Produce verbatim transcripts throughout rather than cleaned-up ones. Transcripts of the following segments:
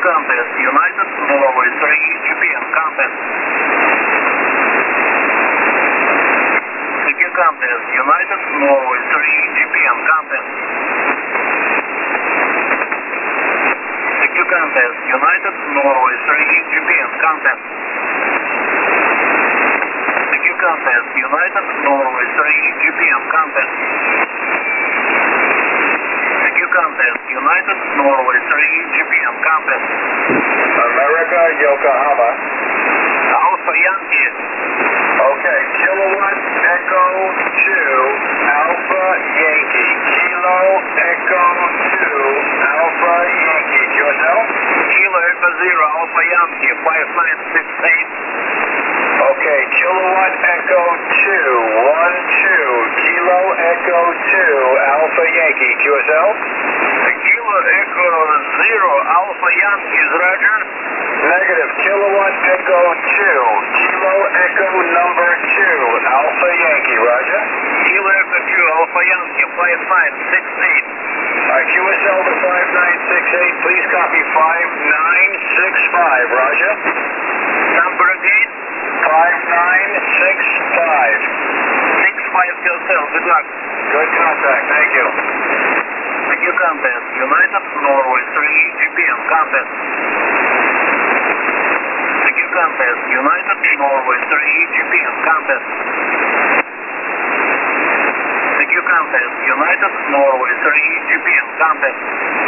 Compass, United, Norway three, G P M, Compass. Thank you, Compass, United, Norway three, G P M, Compass. Thank you, Compass, United, Norway three, G P M, Compass. Thank you, Compass, United, Norway three, G P M, Compass. Thank you, Compass, United, Norway three, G P M, Compass. America, Yokohama. Alpha Yankee. Okay, Kilowatt Echo two, Alpha Yankee. Kilo Echo two, Alpha Yankee. Q S L? Kilo Echo zero, Alpha Yankee, five nine six eight. Okay, Kilowatt Echo two, one two, Kilo Echo two, Alpha Yankee. Q S L? Kilo Echo zero, Alpha Yankees, Roger. Negative, Kilowatt Echo two, Kilo Echo number two, Alpha Yankee, Roger. Kilo Echo two, Alpha Yankee, five nine six eight. Alright, Q S L to five nine six eight, please copy five nine six five, Roger. Number again? five nine six five. six five Q S L, good luck. Good contact, thank you. Thank you, Compass, United, Norway three, G P M, Compass. Thank you, Compass, United, Norway three, G P M, Compass. Thank you, Compass, United, Norway three, G P M, Compass.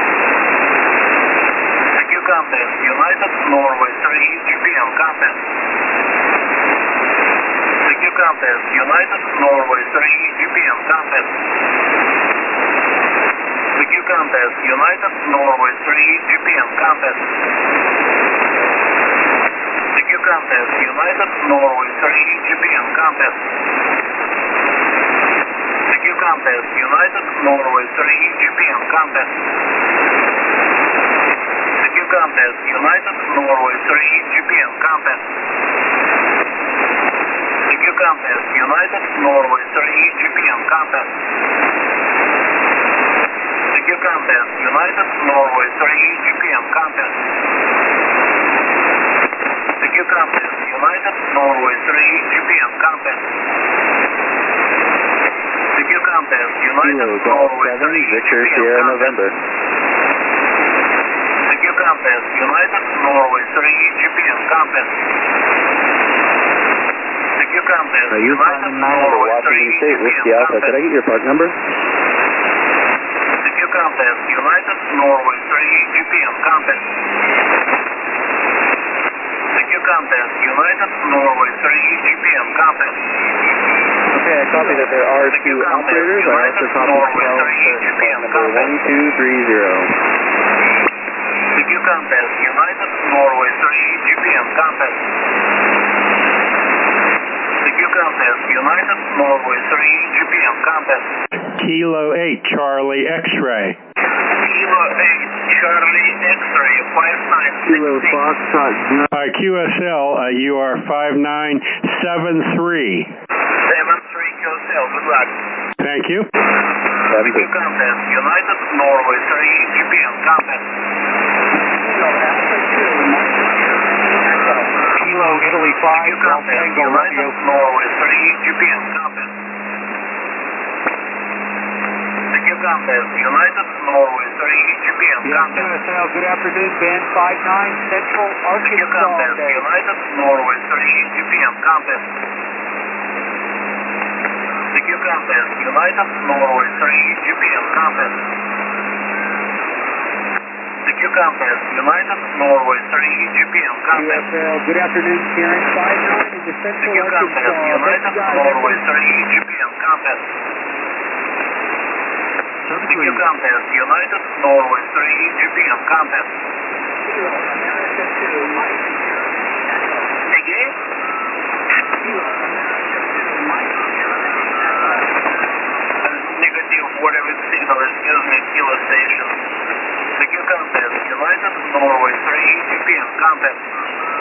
Thank you, Compass, United, Norway three, G P M, Compass. Thank you, Compass, United, Norway three, G P M, Compass. Thank you, Compass, United, Norway three, G P M, Compass. Thank you, Compass, United, Norway three, G P M, Compass. Thank you, Compass, United, Norway three, G P M, Compass. Thank you, Compass, United, Norway three, G P M, Compass. Thank you, Compass, United, Norway three, G P M, Compass. Thank you, Compass, United, Norway three, G P M, Compass. Thank you, Compass, United, Norway three, G P M, Compass. Thank you, Compass, United, Norway three, Victor G P M, Sierra Compass. November. Thank you, Compass, United, Norway three, G P M, Compass. Thank you, Compass, Are you United, climbing nine over Norway Washington three, State, G P M, Whiskey Alpha? Compass. Could I get your part number? Thank you, Compass, United, Norway three, G P M, Compass. Thank you, Compass, United, Norway three, G P M, Compass. Okay, I copy that there are Thank you, two Compass, operators. I also United, copy Norway twelve three, G P M, number Compass. one two three zero. Thank you, Compass, United, Norway three, G P M, Compass. Thank you, Compass, United, Norway three, G P M, Compass. Kilo eight, Charlie, X-ray. Kilo eight, Charlie, X-ray, five nine six Kilo six. Foxtrot. Uh, Q S L, uh, you are five nine seven three. seven three Q S L, good luck. Thank you. Thank you, Compass, United, Norway three, G P M, Compass. Kilo Italy Thank five, you, Compass, United, Norway three, G P M, Compass. Thank you, Compass, United, Norway three, G P M, Compass. Q S L, good afternoon, band five nine, Central Thank you, Compass, United, Norway three, G P M, Compass. Thank you, Compass, United, Norway three, G P M, Compass. Thank you, Compass, United, Norway three, G P M, Compass. Q S L, good afternoon, Karen five nine in the Thank Central you, Compass, Arkansas. United, Norway three, G P M, Compass. Thank you, Compass, United, Norway three, G P M, Compass. Again? Negative, whatever signal, excuse me, Kilo Station. Thank you, Compass, United, Norway three, G P M, Compass.